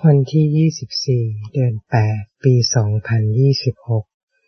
วันที่ 24 เดือน 8 ปี 2026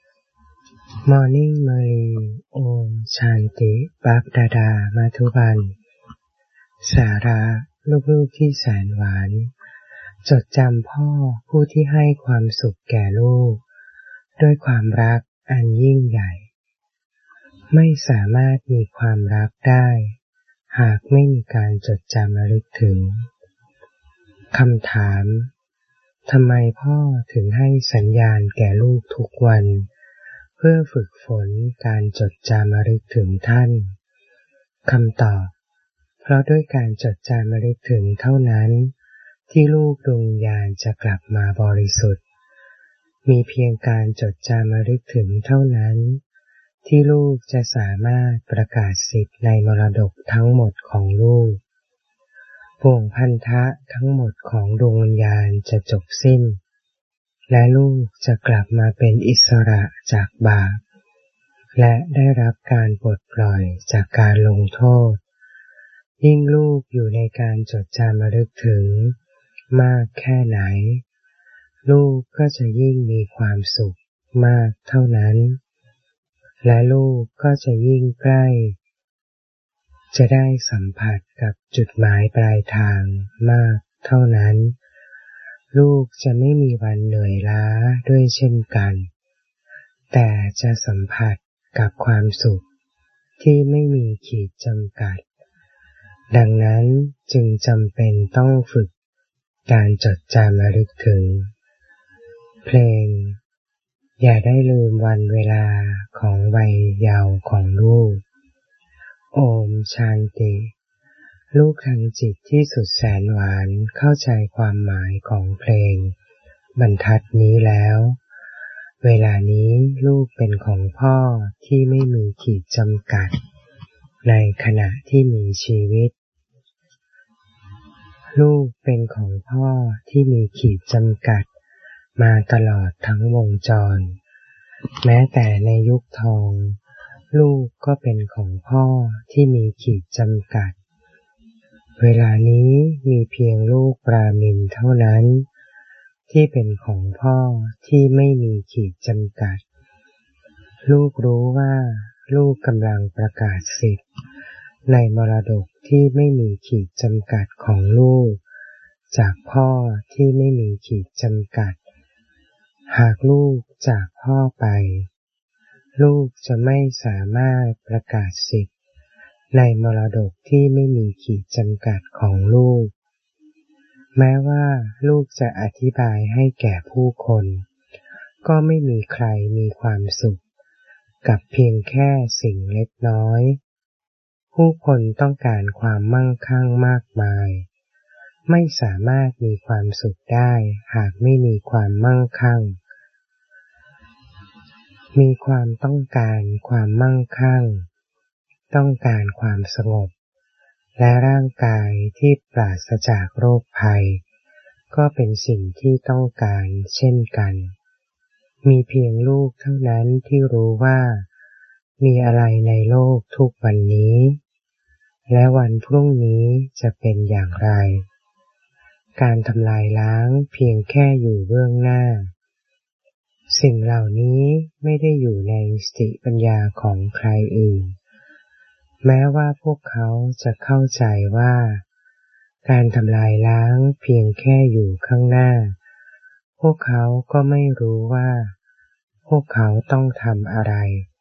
Morning Mary โอมชานติบัพดาดามาทุบันสาระลูกๆที่แสนหวานจดจำพ่อผู้ที่ให้ความสุขแก่ลูกด้วยความรักอันยิ่งใหญ่ไม่สามารถมีความรักได้หากไม่มีการจดจำระลึกถึงคำถามทำไมพ่อถึงให้สัญญาณแก่ลูกทุกวันเพื่อฝึกฝนการจดจำระลึกถึงท่านคำตอบเพราะด้วยการจดจำระลึกถึงเท่านั้นที่ลูกดวงวิญญาณจะกลับมาบริสุทธิ์มีเพียงการจดจำระลึกถึงเท่านั้นที่ลูกจะสามารถประกาศสิทธิ์ในมรดกทั้งหมดของลูกบ่วงพันธะทั้งหมดของดวงวิญญาณจะจบสิ้นและลูกจะกลับมาเป็นอิสระจากบาปและได้รับการปลดปล่อยจากการลงโทษยิ่งลูกอยู่ในการจดจำระลึกถึงมากแค่ไหนลูกก็จะยิ่งมีความสุขมากเท่านั้นและลูกก็จะยิ่งใกล้จะได้สัมผัสกับจุดหมายปลายทางมากเท่านั้นลูกจะไม่มีวันเหนื่อยล้าด้วยเช่นกันแต่จะสัมผัสกับความสุขที่ไม่มีขีดจำกัดดังนั้นจึงจำเป็นต้องฝึกการจดจำระลึกถึงเพลงอย่าได้ลืมวันเวลาของวัยเยาว์ของลูกโอมชานติลูกทางจิตที่สุดแสนหวานเข้าใจความหมายของเพลงบรรทัดนี้แล้วเวลานี้ลูกเป็นของพ่อที่ไม่มีขีดจำกัดในขณะที่มีชีวิตลูกเป็นของพ่อที่มีขีดจำกัดมาตลอดทั้งวงจรแม้แต่ในยุคทองลูกก็เป็นของพ่อที่มีขีดจำกัดเวลานี้มีเพียงลูกปรามินเท่านั้นที่เป็นของพ่อที่ไม่มีขีดจำกัดลูกรู้ว่าลูกกำลังประกาศสิทธิ์ในมรดกที่ไม่มีขีดจำกัดของลูกจากพ่อที่ไม่มีขีดจำกัดหากลูกจากพ่อไปลูกจะไม่สามารถประกาศสิทธิ์ในมรดกที่ไม่มีขีดจำกัดของลูกแม้ว่าลูกจะอธิบายให้แก่ผู้คนก็ไม่มีใครมีความสุขกับเพียงแค่สิ่งเล็กน้อยผู้คนต้องการความมั่งคั่งมากมายไม่สามารถมีความสุขได้หากไม่มีความมั่งคั่งมีความต้องการความมั่งคั่งต้องการความสงบและร่างกายที่ปราศจากโรคภัยก็เป็นสิ่งที่ต้องการเช่นกันมีเพียงลูกเท่านั้นที่รู้ว่ามีอะไรในโลกทุกวันนี้และวันพรุ่งนี้จะเป็นอย่างไรการทำลายล้างเพียงแค่อยู่เบื้องหน้าสิ่งเหล่านี้ไม่ได้อยู่ในสติปัญญาของใครอื่นแม้ว่าพวกเขาจะเข้าใจว่าการทำลายล้างเพียงแค่อยู่ข้างหน้าพวกเขาก็ไม่รู้ว่าพวกเขาต้องทำอะไร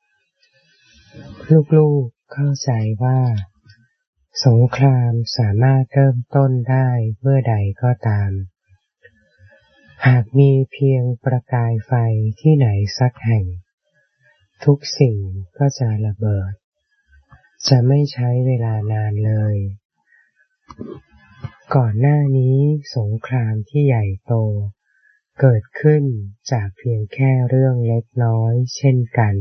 ลูกๆเข้าใจว่าสงครามสามารถเริ่มต้นได้เมื่อใดก็ตามหากมีเพียงประกายไฟที่ไหนสักแห่งทุกสิ่งก็จะระเบิดจะไม่ใช้เวลานานเลยก่อนหน้านี้สงครามที่ใหญ่โตเกิดขึ้นจากเพียงแค่เรื่องเล็กน้อยเช่นกัน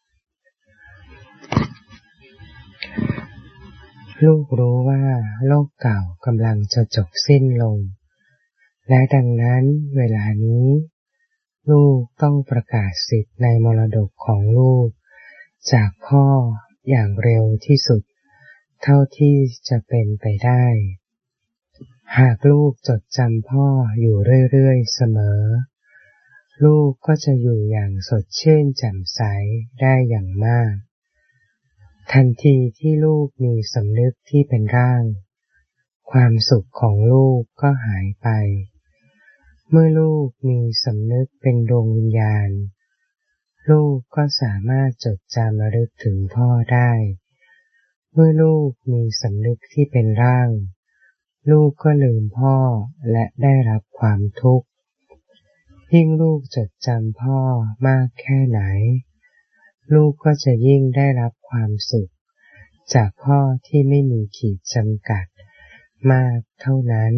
ลูกรู้ว่าโลกเก่ากำลังจะจบสิ้นลงและดังนั้นเวลานี้ลูกต้องประกาศสิทธิ์ในมรดกของลูกจากพ่ออย่างเร็วที่สุดเท่าที่จะเป็นไปได้หากลูกจดจำพ่ออยู่เรื่อยๆเสมอลูกก็จะอยู่อย่างสดชื่นแจ่มใสได้อย่างมากทันทีที่ลูกมีสำนึกที่เป็นร่างความสุขของลูกก็หายไปเมื่อลูกมีสำนึกเป็นดวงวิญญาณลูกก็สามารถจดจำระลึกถึงพ่อได้เมื่อลูกมีสำนึกที่เป็นร่างลูกก็ลืมพ่อและได้รับความทุกข์ยิ่งลูกจดจำพ่อมากแค่ไหนลูกก็จะยิ่งได้รับความสุขจากพ่อที่ไม่มีขีดจำกัดมากเท่านั้น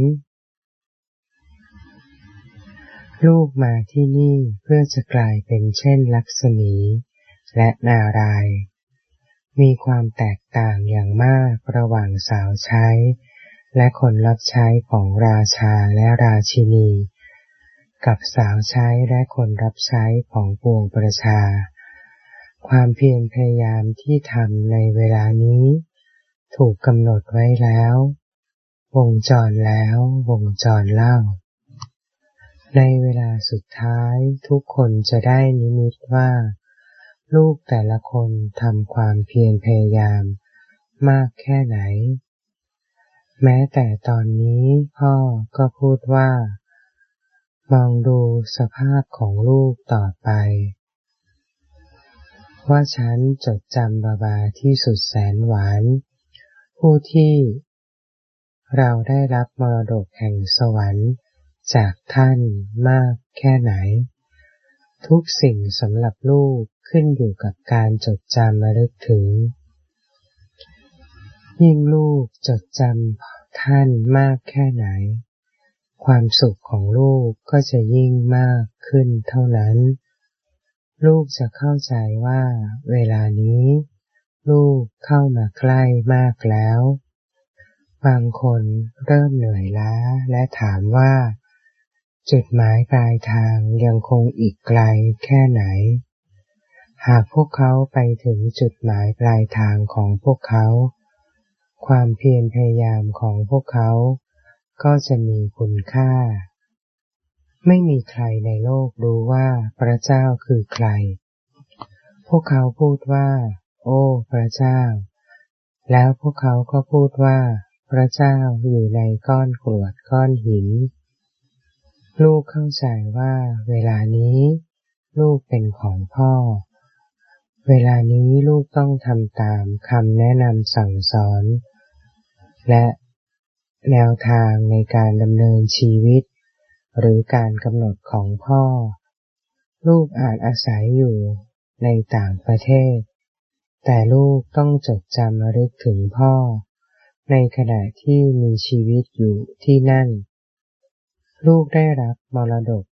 ลูกมาที่นี่เพื่อจะกลายเป็นเช่นลักษมีและนารายณ์มีความแตกต่างอย่างมากระหว่างสาวใช้และคนรับใช้ของราชาและราชินีกับสาวใช้และคนรับใช้ของปวงประชาความเพียรพยายามที่ทำในเวลานี้ถูกกำหนดไว้แล้ววงจรแล้ววงจรเล่าในเวลาสุดท้ายทุกคนจะได้นิมิตว่าลูกแต่ละคนทำความเพียรพยายามมากแค่ไหนแม้แต่ตอนนี้พ่อก็พูดว่ามองดูสภาพของลูกต่อไปว่าฉันจดจำบาบาที่สุดแสนหวานผู้ที่เราได้รับมรดกแห่งสวรรค์จากท่านมากแค่ไหนทุกสิ่งสำหรับลูกขึ้นอยู่กับการจดจำระลึกถึงยิ่งลูกจดจำท่านมากแค่ไหนความสุขของลูกก็จะยิ่งมากขึ้นเท่านั้นลูกจะเข้าใจว่าเวลานี้ลูกเข้ามาใกล้มากแล้วบางคนเริ่มเหนื่อยล้าและถามว่าจุดหมายปลายทางยังคงอีกไกลแค่ไหนหากพวกเขาไปถึงจุดหมายปลายทางของพวกเขาความเพียรพยายามของพวกเขาก็จะมีคุณค่าไม่มีใครในโลกรู้ว่าพระเจ้าคือใครพวกเขาพูดว่าโอ้พระเจ้าแล้วพวกเขาก็พูดว่าพระเจ้าอยู่ในก้อนกรวดก้อนหินลูกเข้าใจว่าเวลานี้ลูกเป็นของพ่อเวลานี้ลูกต้องทำตามคำแนะนำสั่งสอนและแนวทางในการดำเนินชีวิตหรือการกำหนดของพ่อลูกอาจอาศัยอยู่ในต่างประเทศแต่ลูกต้องจดจำระลึกถึงพ่อในขณะที่มีชีวิตอยู่ที่นั่นลูกได้รับมรดก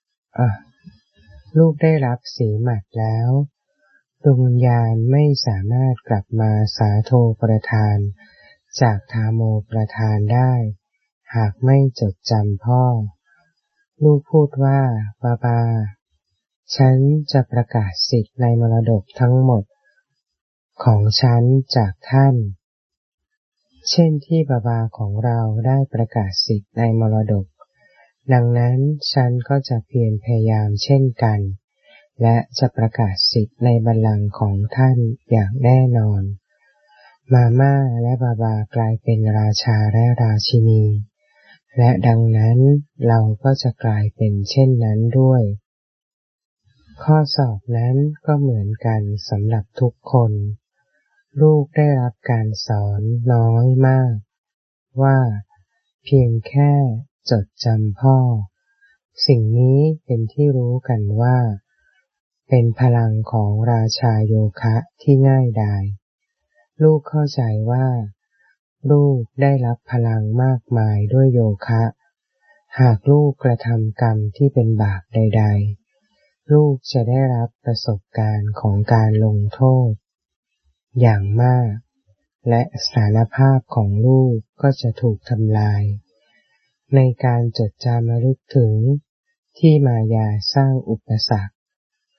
ลูกได้รับสีหมัดแล้วดวงวิญญาณไม่สามารถกลับมาสาโทประทานจากทาโมประทานได้หากไม่จดจำพ่อลูกพูดว่าบาบาฉันจะประกาศสิทธิ์ในมรดกทั้งหมดของฉันจากท่านเช่นที่บาบาของเราได้ประกาศสิทธิ์ในมรดกดังนั้นฉันก็จะเพียรพยายามเช่นกันและจะประกาศสิทธิ์ในบัลลังก์ของท่านอย่างแน่นอนมาม่าและบาบากลายเป็นราชาและราชินีและดังนั้นเราก็จะกลายเป็นเช่นนั้นด้วยข้อสอบนั้นก็เหมือนกันสำหรับทุกคนลูกได้รับการสอนน้อยมากว่าเพียงแค่จดจำพ่อสิ่งนี้เป็นที่รู้กันว่าเป็นพลังของราชาโยคะที่ง่ายดายลูกเข้าใจว่าลูกได้รับพลังมากมายด้วยโยคะหากลูกกระทำกรรมที่เป็นบาปใดๆลูกจะได้รับประสบการณ์ของการลงโทษอย่างมากและสถานภาพของลูกก็จะถูกทำลายในการจดจำระลึกถึงที่มายาสร้างอุปสรรค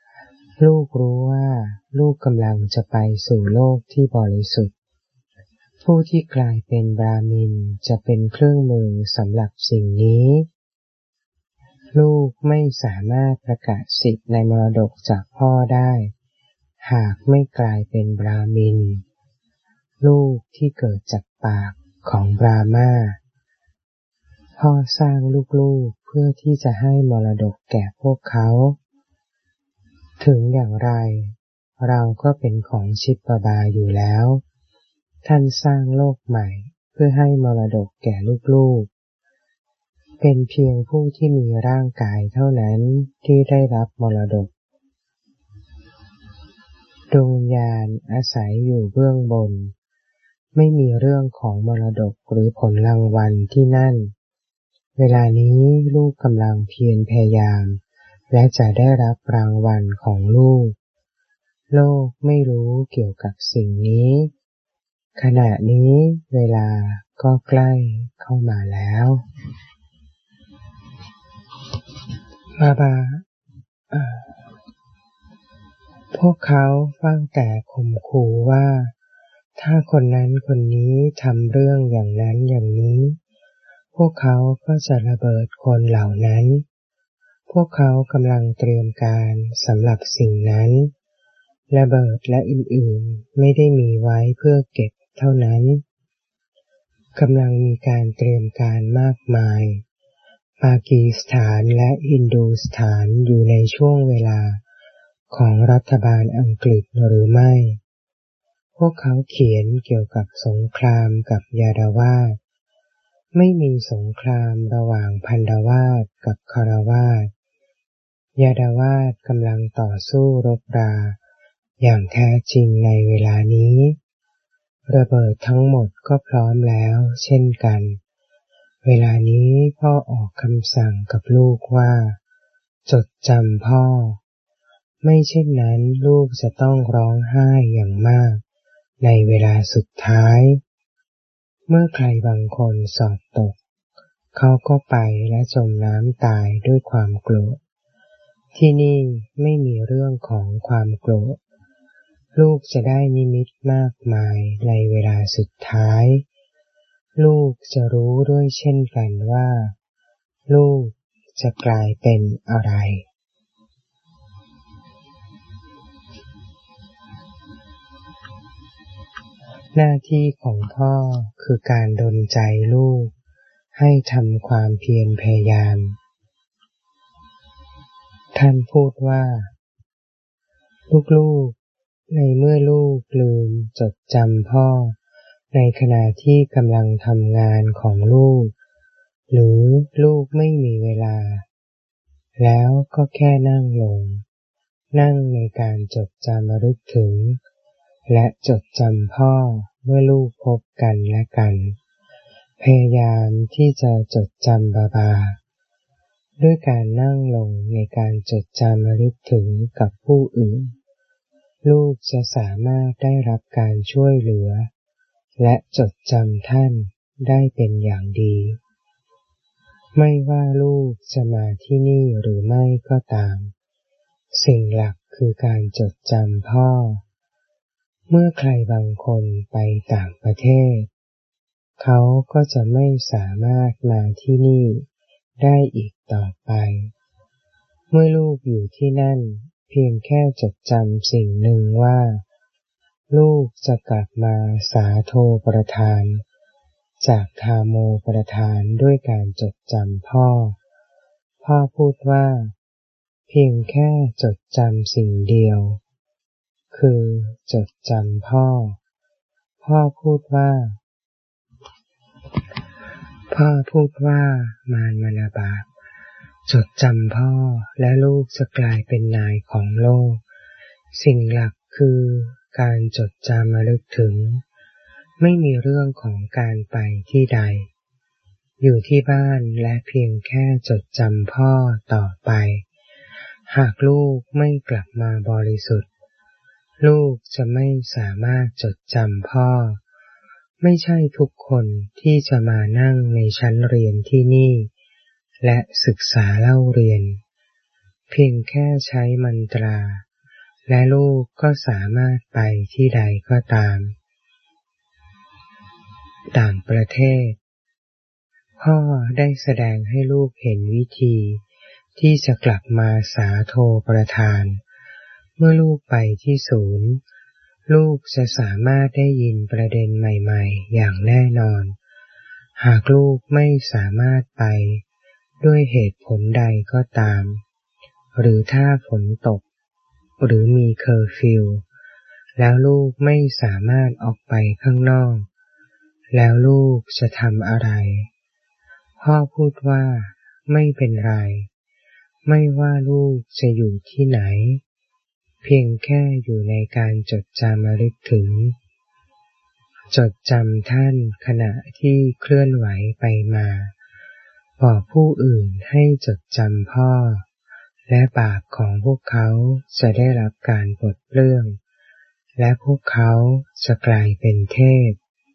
ลูกรู้ว่าลูกกำลังจะไปสู่โลกที่บริสุทธิ์ผู้ที่กลายเป็นบราหมินจะเป็นเครื่องมือสำหรับสิ่งนี้ลูกไม่สามารถประกาศสิทธิ์ในมรดกจากพ่อได้หากไม่กลายเป็นบราหมินลูกที่เกิดจากปากของบราหมาพ่อสร้างลูกๆเพื่อที่จะให้มรดกแก่พวกเขาถึงอย่างไรเราก็เป็นของชิตบาอยู่แล้วท่านสร้างโลกใหม่เพื่อให้มรดกแก่ลูกๆเป็นเพียงผู้ที่มีร่างกายเท่านั้นที่ได้รับมรดกดวงวิญญาณอาศัยอยู่เบื้องบนไม่มีเรื่องของมรดกหรือผลรางวัลที่นั่นเวลานี้ลูกกำลังเพียรพยายามและจะได้รับรางวัลของลูกโลกไม่รู้เกี่ยวกับสิ่งนี้ขณะนี้เวลาก็ใกล้เข้ามาแล้วบาบาพวกเขาฟังแต่ข่มขู่ว่าถ้าคนนั้นคนนี้ทำเรื่องอย่างนั้นอย่างนี้พวกเขาก็จะระเบิดคนเหล่านั้นพวกเขากำลังเตรียมการสำหรับสิ่งนั้นระเบิดและอื่นๆไม่ได้มีไว้เพื่อเก็บเท่านั้นกำลังมีการเตรียมการมากมายปากีสถานและอินโดสถานอยู่ในช่วงเวลาของรัฐบาลอังกฤษหรือไม่พวกเขาเขียนเกี่ยวกับสงครามกับยาดาวาสไม่มีสงครามระหว่างพันดาวาสกับคารวาสยาดาวาสกำลังต่อสู้รบราอย่างแท้จริงในเวลานี้ระเบิดทั้งหมดก็พร้อมแล้วเช่นกันเวลานี้พ่อออกคำสั่งกับลูกว่าจดจำพ่อไม่เช่นนั้นลูกจะต้องร้องไห้อย่างมากในเวลาสุดท้ายเมื่อใครบางคนสอบตกเขาก็ไปและจมน้ำตายด้วยความโกรธที่นี่ไม่มีเรื่องของความโกรธลูกจะได้นิมิตมากมายในเวลาสุดท้ายลูกจะรู้ด้วยเช่นกันว่าลูกจะกลายเป็นอะไรหน้าที่ของพ่อคือการดลใจลูกให้ทำความเพียรพยายามท่านพูดว่าลูกๆในเมื่อลูกลืมจดจำพ่อในขณะที่กำลังทำงานของลูกหรือลูกไม่มีเวลาแล้วก็แค่นั่งลงนั่งในการจดจำระลึกถึงและจดจำพ่อเมื่อลูกพบกันและกันพยายามที่จะจดจำบาบาด้วยการนั่งลงในการจดจำระลึกถึงกับผู้อื่นลูกจะสามารถได้รับการช่วยเหลือและจดจำท่านได้เป็นอย่างดีไม่ว่าลูกจะมาที่นี่หรือไม่ก็ตามสิ่งหลักคือการจดจำพ่อเมื่อใครบางคนไปต่างประเทศเขาก็จะไม่สามารถมาที่นี่ได้อีกต่อไปเมื่อลูกอยู่ที่นั่นเพียงแค่จดจำสิ่งหนึ่งว่าลูกจะกลับมาสาโทประทานจากทาโมประทานด้วยการจดจำพ่อพูดว่าเพียงแค่จดจำสิ่งเดียวคือจดจำพ่อพูดว่ามารมนาบาปจดจำพ่อและลูกจะกลายเป็นนายของโลกสิ่งหลักคือการจดจำระลึกถึงไม่มีเรื่องของการไปที่ใดอยู่ที่บ้านและเพียงแค่จดจำพ่อต่อไปหากลูกไม่กลับมาบริสุทธิ์ลูกจะไม่สามารถจดจำพ่อไม่ใช่ทุกคนที่จะมานั่งในชั้นเรียนที่นี่และศึกษาเล่าเรียนเพียงแค่ใช้มันตราและลูกก็สามารถไปที่ใดก็ตามต่างประเทศพ่อได้แสดงให้ลูกเห็นวิธีที่จะกลับมาสาโทประทานเมื่อลูกไปที่ศูนย์ลูกจะสามารถได้ยินประเด็นใหม่ๆอย่างแน่นอนหากลูกไม่สามารถไปด้วยเหตุผลใดก็ตามหรือถ้าฝนตกหรือมีเคอร์ฟิวแล้วลูกไม่สามารถออกไปข้างนอกแล้วลูกจะทำอะไรพ่อพูดว่าไม่เป็นไรไม่ว่าลูกจะอยู่ที่ไหนเพียงแค่อยู่ในการจดจำระลึกถึงจดจำท่านขณะที่เคลื่อนไหวไปมาบอกผู้อื่นให้จดจำพ่อและบาปของพวกเขาจะได้รับการปลดเปลื้องและพวกเขาจะกลายเป็นเทพ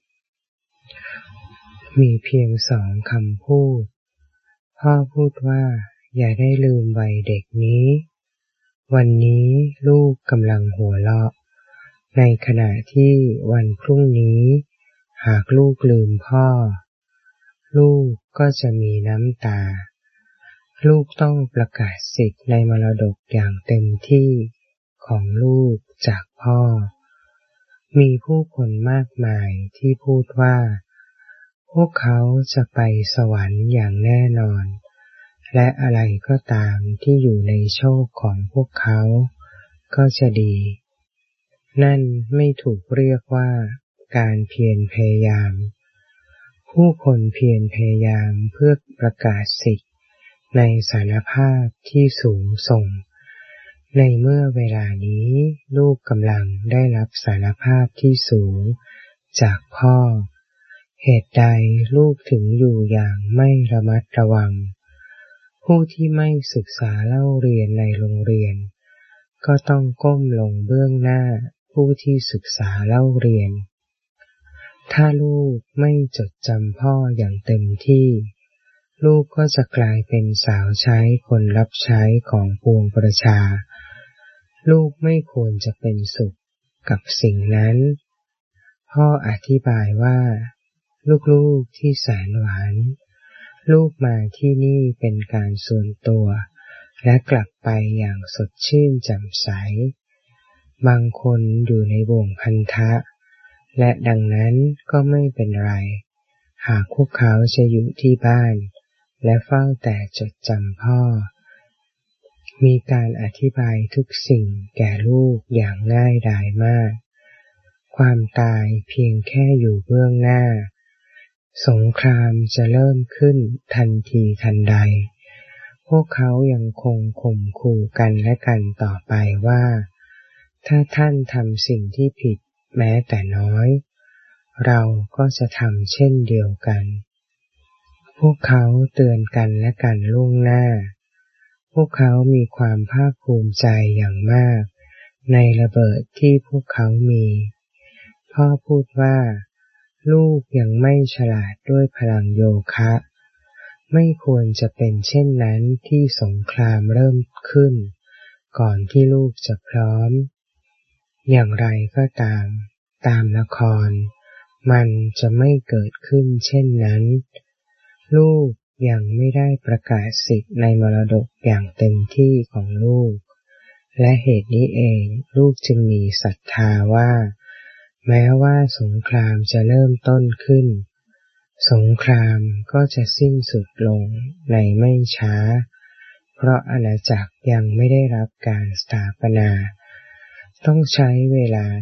มีเพียง2 คำพูดพ่อพูดว่าอย่าได้ลืมวัยเด็กนี้วันนี้ลูกกำลังหัวเราะในขณะที่วันพรุ่งนี้หากลูกลืมพ่อลูกก็จะมีน้ำตาลูกต้องประกาศสิทธิ์ในมรดกอย่างเต็มที่ของลูกจากพ่อมีผู้คนมากมายที่พูดว่าพวกเขาจะไปสวรรค์อย่างแน่นอนและอะไรก็ตามที่อยู่ในโชคของพวกเขาก็จะดีนั่นไม่ถูกเรียกว่าการเพียรพยายามผู้คนเพียรพยายามเพื่อประกาศสิทธิ์ในสารภาพที่สูงส่งในเมื่อเวลานี้ลูกกำลังได้รับสารภาพที่สูงจากพ่อเหตุใดลูกถึงอยู่อย่างไม่ระมัดระวังผู้ที่ไม่ศึกษาเล่าเรียนในโรงเรียนก็ต้องก้มลงเบื้องหน้าผู้ที่ศึกษาเล่าเรียนถ้าลูกไม่จดจำพ่ออย่างเต็มที่ลูกก็จะกลายเป็นสาวใช้คนรับใช้ของปวงประชาลูกไม่ควรจะเป็นสุขกับสิ่งนั้นพ่ออธิบายว่าลูกๆที่แสนหวานลูกมาที่นี่เป็นการส่วนตัวและกลับไปอย่างสดชื่นแจ่มใสบางคนอยู่ในบ่วงพันธะและดังนั้นก็ไม่เป็นไรหากพวกเขาจะอยู่ที่บ้านและเฝ้าแต่จดจำพ่อมีการอธิบายทุกสิ่งแก่ลูกอย่างง่ายดายมากความตายเพียงแค่อยู่เบื้องหน้าสงครามจะเริ่มขึ้นทันทีทันใดพวกเขายังคงข่มขู่กันและกันต่อไปว่าถ้าท่านทำสิ่งที่ผิดแม้แต่น้อยเราก็จะทำเช่นเดียวกันพวกเขาเตือนกันและกันล่วงหน้าพวกเขามีความภาคภูมิใจอย่างมากในระเบิดที่พวกเขามีพ่อพูดว่าลูกยังไม่ฉลาดด้วยพลังโยคะไม่ควรจะเป็นเช่นนั้นที่สงครามเริ่มขึ้นก่อนที่ลูกจะพร้อมอย่างไรก็ตามละครมันจะไม่เกิดขึ้นเช่นนั้นลูกยังไม่ได้ประกาศสิทธิ์ในมรดกอย่างเต็มที่ของลูกและเหตุนี้เองลูกจึงมีศรัทธาว่าแม้ว่าสงครามจะเริ่มต้นขึ้นสงครามก็จะสิ้นสุดลงในไม่ช้าเพราะอาณาจักรยังไม่ได้รับการสถาปนาต้องใช้เวลา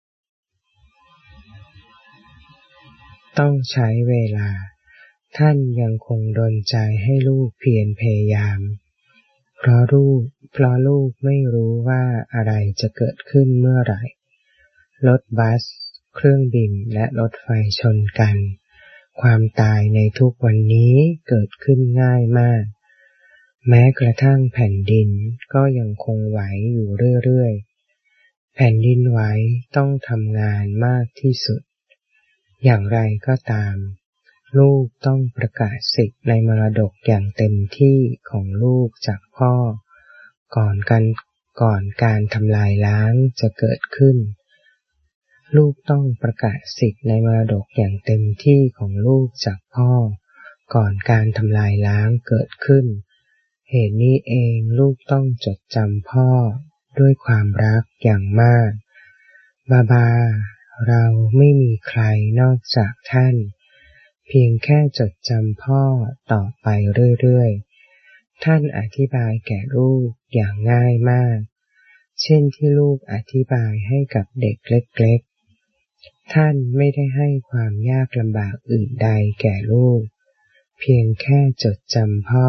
ท่านยังคงดลใจให้ลูกเพียรพยายามเพราะลูกไม่รู้ว่าอะไรจะเกิดขึ้นเมื่อไหร่รถบัสเครื่องบินและรถไฟชนกันความตายในทุกวันนี้เกิดขึ้นง่ายมากแม้กระทั่งแผ่นดินก็ยังคงไหวอยู่เรื่อยๆแผ่นดินไหวต้องทำงานมากที่สุดอย่างไรก็ตามลูกต้องประกาศสิทธิ์ในมรดกอย่างเต็มที่ของลูกจากพ่อก่อนการทำลายล้างจะเกิดขึ้นลูกต้องประกาศสิทธิ์ในมรดกอย่างเต็มที่ของลูกจากพ่อก่อนการทำลายล้างเกิดขึ้นเหตุนี้เองลูกต้องจดจำพ่อด้วยความรักอย่างมากบาเราไม่มีใครนอกจากท่านเพียงแค่จดจำพ่อต่อไปเรื่อยๆท่านอธิบายแก่ลูกอย่างง่ายมากเช่นที่ลูกอธิบายให้กับเด็กเล็กๆท่านไม่ได้ให้ความยากลำบากอื่นใดแก่ลูกเพียงแค่จดจำพ่อ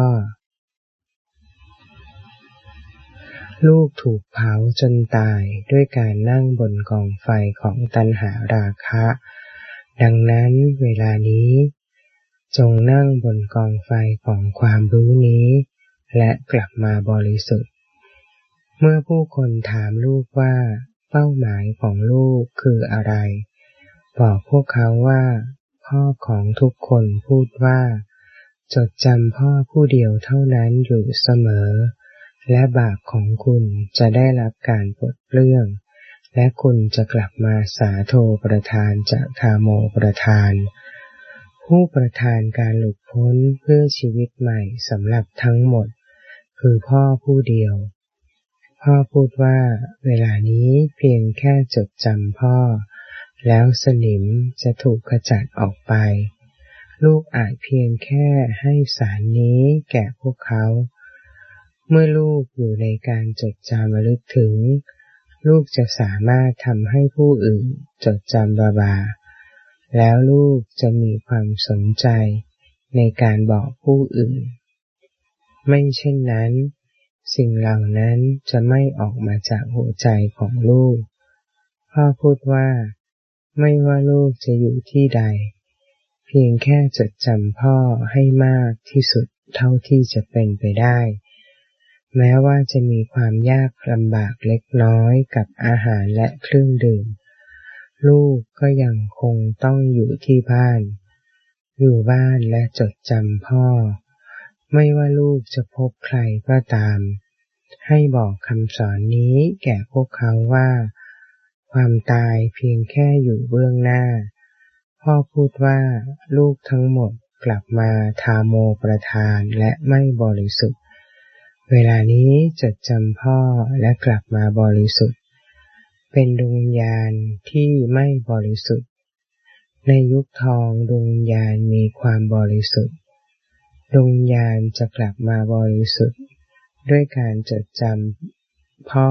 ลูกถูกเผาจนตายด้วยการนั่งบนกองไฟของตัณหาราคะดังนั้นเวลานี้จงนั่งบนกองไฟของความรู้นี้และกลับมาบริสุทธิ์เมื่อผู้คนถามลูกว่าเป้าหมายของลูกคืออะไรบอกพวกเขาว่าพ่อของทุกคนพูดว่าจดจำพ่อผู้เดียวเท่านั้นอยู่เสมอและบาปของคุณจะได้รับการปลดเปลื้องและคุณจะกลับมาสาโทประทานจากธาโมประทานผู้ประทานการหลุดพ้นเพื่อชีวิตใหม่สำหรับทั้งหมดคือพ่อผู้เดียวพ่อพูดว่าเวลานี้เพียงแค่จดจำพ่อแล้วสนิมจะถูกขจัดออกไปลูกอาจเพียงแค่ให้สารนี้แก่พวกเขาเมื่อลูกอยู่ในการจดจำระลึกถึงลูกจะสามารถทำให้ผู้อื่นจดจำบาแล้วลูกจะมีความสนใจในการบอกผู้อื่นไม่เช่นนั้นสิ่งเหล่านั้นจะไม่ออกมาจากหัวใจของลูกพ่อพูดว่าไม่ว่าลูกจะอยู่ที่ใดเพียงแค่จดจำพ่อให้มากที่สุดเท่าที่จะเป็นไปได้แม้ว่าจะมีความยากลำบากเล็กน้อยกับอาหารและเครื่องดื่มลูกก็ยังคงต้องอยู่ที่บ้านและจดจำพ่อไม่ว่าลูกจะพบใครก็ตามให้บอกคำสอนนี้แก่พวกเขาว่าความตายเพียงแค่อยู่เบื้องหน้าพ่อพูดว่าลูกทั้งหมดกลับมาทาโมประทานและไม่บริสุทธิ์เวลานี้จดจำพ่อและกลับมาบริสุทธิ์เป็นดวงวิญญาณที่ไม่บริสุทธิ์ในยุคทองดวงวิญญาณมีความบริสุทธิ์ดวงวิญญาณจะกลับมาบริสุทธิ์ด้วยการจดจำพ่อ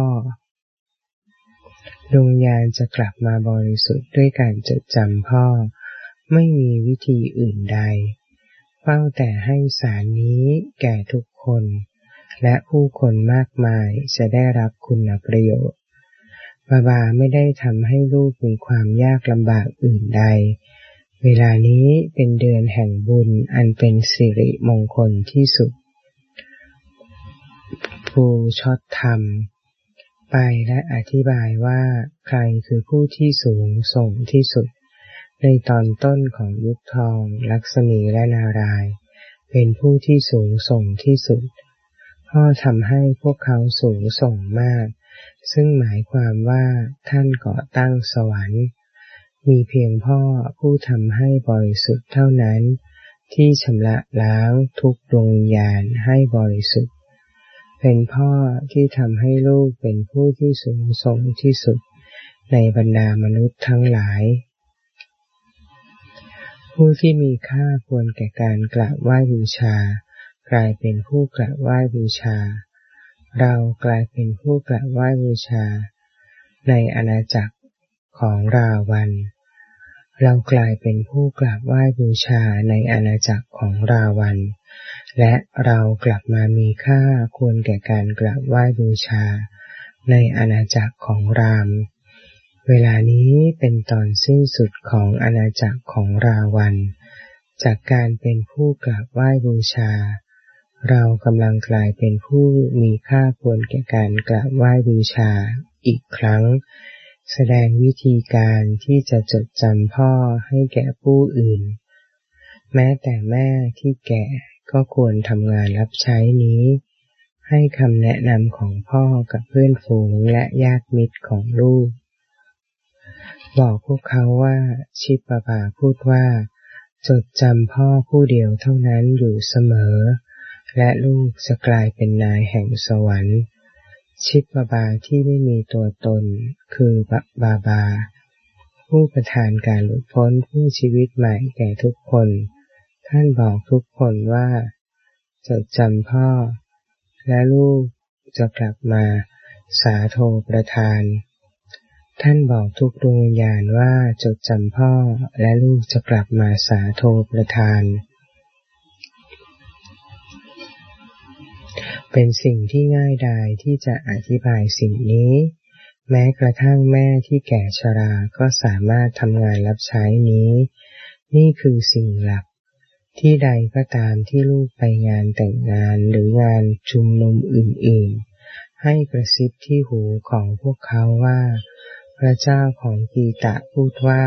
ดวงวิญญาณจะกลับมาบริสุทธิ์ด้วยการจดจำพ่อไม่มีวิธีอื่นใดเฝ้าแต่ให้สารนี้แก่ทุกคนและผู้คนมากมายจะได้รับคุณประโยชน์บาไม่ได้ทำให้ลูกมีความยากลำบากอื่นใดเวลานี้เป็นเดือนแห่งบุญอันเป็นสิริมงคลที่สุดผู้ชดธรรมไปและอธิบายว่าใครคือผู้ที่สูงส่งที่สุดในตอนต้นของยุคทองลักษมีและนารายณ์เป็นผู้ที่สูงส่งที่สุดพ่อทำให้พวกเขาสูงส่งมากซึ่งหมายความว่าท่านก่อตั้งสวรรค์มีเพียงพ่อผู้ทำให้บริสุทธิ์เท่านั้นที่ชำระล้างทุกดวงวิญญาณให้บริสุทธิ์เป็นพ่อที่ทำให้ลูกเป็นผู้ที่สูงส่งที่สุดในบรรดามนุษย์ทั้งหลายผู้ที่มีค่าควรแก่การกราบไหว้บูชากลายเป็นผู้กราบไหว้บูชาเรากลายเป็นผู้กราบไหว้บูชาในอาณาจักรของราวันเรากลายเป็นผู้กราบไหว้บูชาในอาณาจักรของราวันและเรากลับมามีค่าควรแก่การกราบไหว้บูชาในอาณาจักรของรามเวลานี้เป็นตอนสิ้นสุดของอาณาจักรของราวันจากการเป็นผู้กราบไหว้บูชาเรากำลังกลายเป็นผู้มีค่าควรแก่การกราบไหว้บูชาอีกครั้งแสดงวิธีการที่จะจดจำพ่อให้แก่ผู้อื่นแม้แต่แม่ที่แก่ก็ควรทำงานรับใช้นี้ให้คำแนะนำของพ่อกับเพื่อนฝูงและญาติมิตรของลูกบอกพวกเขาว่าชิปบาพูดว่าจดจำพ่อผู้เดียวเท่านั้นอยู่เสมอและลูกจะกลายเป็นนายแห่งสวรรค์ชิปบาที่ไม่มีตัวตนคือบาบาผู้ประทานการหลุดพ้นผู้ชีวิตใหม่แก่ทุกคนท่านบอกทุกคนว่าจดจำพ่อและลูกจะกลับมาสาโทประทานท่านบอกทุกดวงวิญญาณว่าจดจำพ่อและลูกจะกลับมาสาโทประทานเป็นสิ่งที่ง่ายดายที่จะอธิบายสิ่งนี้แม้กระทั่งแม่ที่แก่ชราก็สามารถทำงานรับใช้นี้นี่คือสิ่งหลักที่ใดก็ตามที่ลูกไปงานแต่งงานหรืองานชุมนุมอื่นๆให้กระซิบที่หูของพวกเขาว่าพระเจ้าของกีตะพูดว่า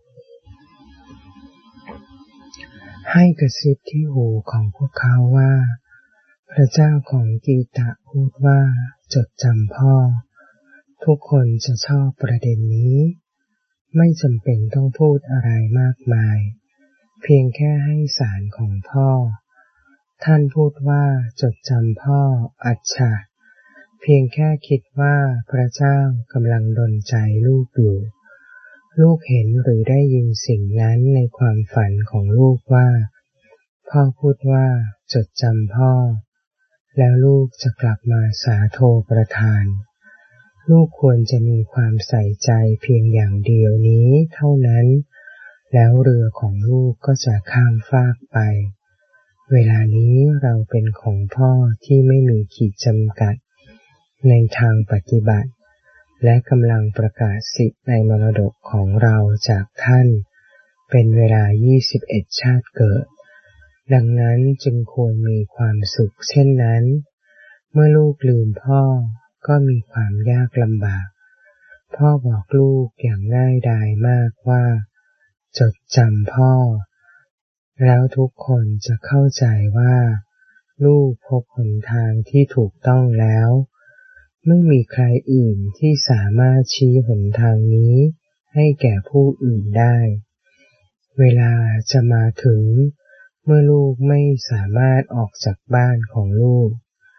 ให้กระซิบที่หูของพวกเขาว่าพระเจ้าของกีตะพูดว่าจดจำพ่อทุกคนจะชอบประเด็นนี้ไม่จำเป็นต้องพูดอะไรมากมายเพียงแค่ให้สารของพ่อท่านพูดว่าจดจำพ่ออัจฉะเพียงแค่คิดว่าพระเจ้ากำลังดลใจลูกอยู่ลูกเห็นหรือได้ยินสิ่งนั้นในความฝันของลูกว่าพ่อพูดว่าจดจำพ่อแล้วลูกจะกลับมาสาโทประทานลูกควรจะมีความใส่ใจเพียงอย่างเดียวนี้เท่านั้นแล้วเรือของลูกก็จะข้ามฟากไปเวลานี้เราเป็นของพ่อที่ไม่มีขีดจำกัดในทางปฏิบัติและกำลังประกาศสิทธิในมรดกของเราจากท่านเป็นเวลา21ชาติเกิดดังนั้นจึงควรมีความสุขเช่นนั้นเมื่อลูกลืมพ่อก็มีความยากลำบากพ่อบอกลูกอย่างง่ายดายมากว่าจดจำพ่อแล้วทุกคนจะเข้าใจว่าลูกพบหนทางที่ถูกต้องแล้วไม่มีใครอื่นที่สามารถชี้หนทางนี้ให้แก่ผู้อื่นได้เวลาจะมาถึงเมื่อลูกไม่สามารถออกจากบ้านของลูก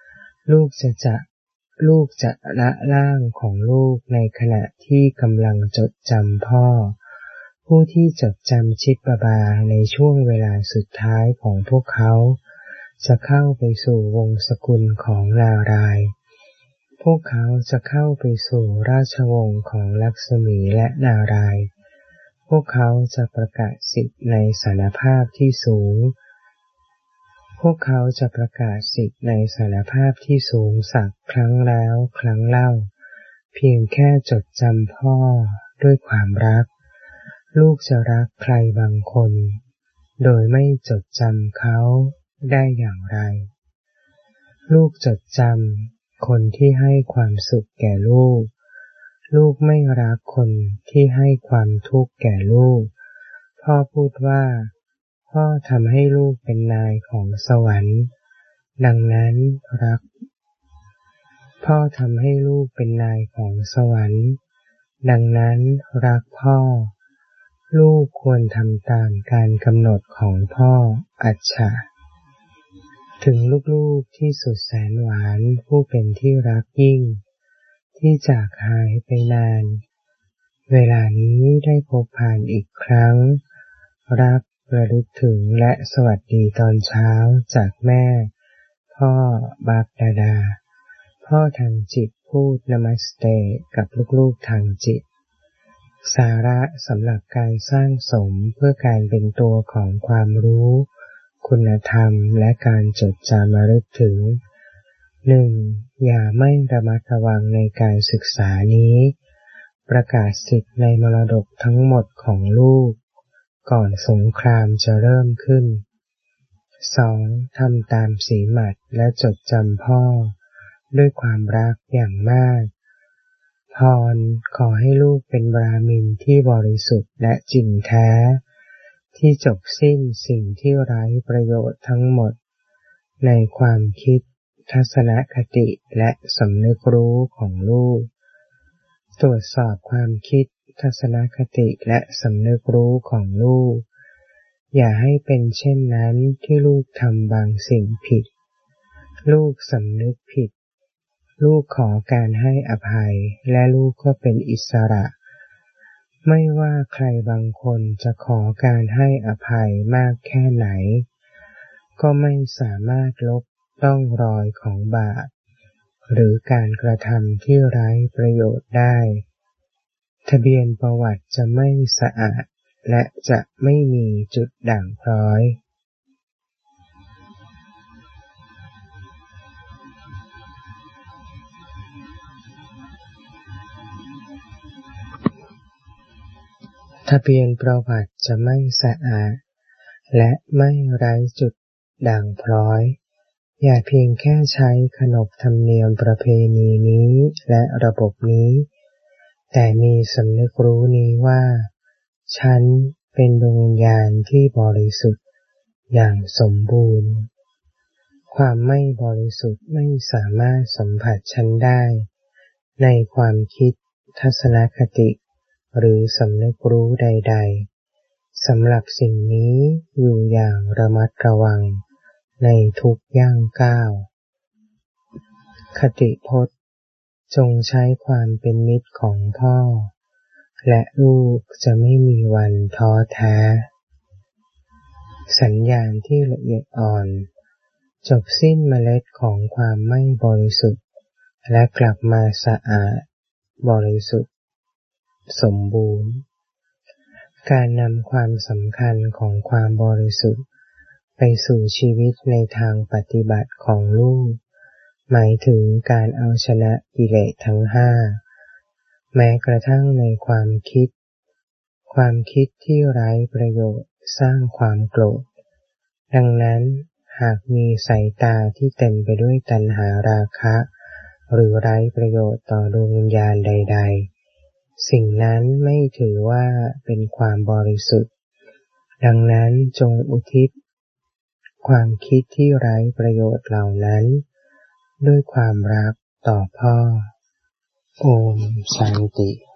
จะละร่างของลูกในขณะที่กำลังจดจำพ่อผู้ที่จดจำชิปบาในช่วงเวลาสุดท้ายของพวกเขาจะเข้าไปสู่วงศกุลของนารายณ์พวกเขาจะเข้าไปสู่ราชวงศ์ของลักษมีและนารายณ์พวกเขาจะประกาศสิทธิในสารภาพที่สูงสักครั้งแล้วครั้งเล่าเพียงแค่จดจำพ่อด้วยความรักลูกจะรักใครบางคนโดยไม่จดจำเขาได้อย่างไรลูกจดจำคนที่ให้ความสุขแก่ลูกไม่รักคนที่ให้ความทุกข์แก่ลูกพ่อพูดว่าพ่อทำให้ลูกเป็นนายของสวรรค์ดังนั้นรักพ่อทำให้ลูกเป็นนายของสวรรค์ดังนั้นรักพ่อลูกควรทำตามการกำหนดของพ่ออัจฉะถึงลูกๆที่สุดแสนหวานผู้เป็นที่รักยิ่งที่จากหายไปนานเวลานี้ได้พบผ่านอีกครั้งรักระลึกถึงและสวัสดีตอนเช้าจากแม่พ่อบาปดาดาพ่อทางจิตพูดนามัสเตกับลูกๆทางจิตสาระสำหรับการสร้างสมเพื่อการเป็นตัวของความรู้คุณธรรมและการจดจำระลึกถึง 1. อย่าไม่ระมัดระวังในการศึกษานี้ประกาศสิทธิในมรดกทั้งหมดของลูกก่อนสงครามจะเริ่มขึ้น 2. ทำตามสีหมัดและจดจำพ่อด้วยความรักอย่างมากพรขอให้ลูกเป็นบราหมินที่บริสุทธิ์และจริงแท้ที่จบสิ้นสิ่งที่ไร้ประโยชน์ทั้งหมดในความคิดทัศนคติและสำนึกรู้ของลูกตรวจสอบความคิดทัศนคติและสำนึกรู้ของลูกอย่าให้เป็นเช่นนั้นที่ลูกทำบางสิ่งผิดลูกสำนึกผิดลูกขอการให้อภัยและลูกก็เป็นอิสระไม่ว่าใครบางคนจะขอการให้อภัยมากแค่ไหนก็ไม่สามารถลบร่องรอยของบาปหรือการกระทำที่ไร้ประโยชน์ได้ทะเบียนประวัติจะไม่สะอาดและจะไม่มีจุดด่างพร้อยทะเบียนประวัติจะไม่สะอาดและไม่ไร้จุดด่างพร้อยอย่าเพียงแค่ใช้ขนบธรรมเนียมประเพณีนี้และระบบนี้แต่มีสำนึกรู้นี้ว่าฉันเป็นดวงวิญญาณที่บริสุทธิ์อย่างสมบูรณ์ความไม่บริสุทธิ์ไม่สามารถสัมผัสฉันได้ในความคิดทัศนคติหรือสำนึกรู้ใดๆสำหรับสิ่งนี้อยู่อย่างระมัดระวังในทุกย่างก้าวคติพจน์จงใช้ความเป็นมิตรของพ่อและลูกจะไม่มีวันท้อแท้สัญญาณที่ละเอียดอ่อนจบสิ้นเมล็ดของความไม่บริสุทธิ์และกลับมาสะอาดบริสุทธิ์สมบูรณ์การนำความสำคัญของความบริสุทธิ์ไปสู่ชีวิตในทางปฏิบัติของลูกหมายถึงการเอาชนะกิเลสทั้งห้าแม้กระทั่งในความคิดที่ไร้ประโยชน์สร้างความโกรธดังนั้นหากมีสายตาที่เต็มไปด้วยตัณหาราคะหรือไร้ประโยชน์ต่อดวงวิญญาณใดๆสิ่งนั้นไม่ถือว่าเป็นความบริสุทธิ์ดังนั้นจงอุทิศความคิดที่ไร้ประโยชน์เหล่านั้นด้วยความรักต่อพ่อโอมชันติ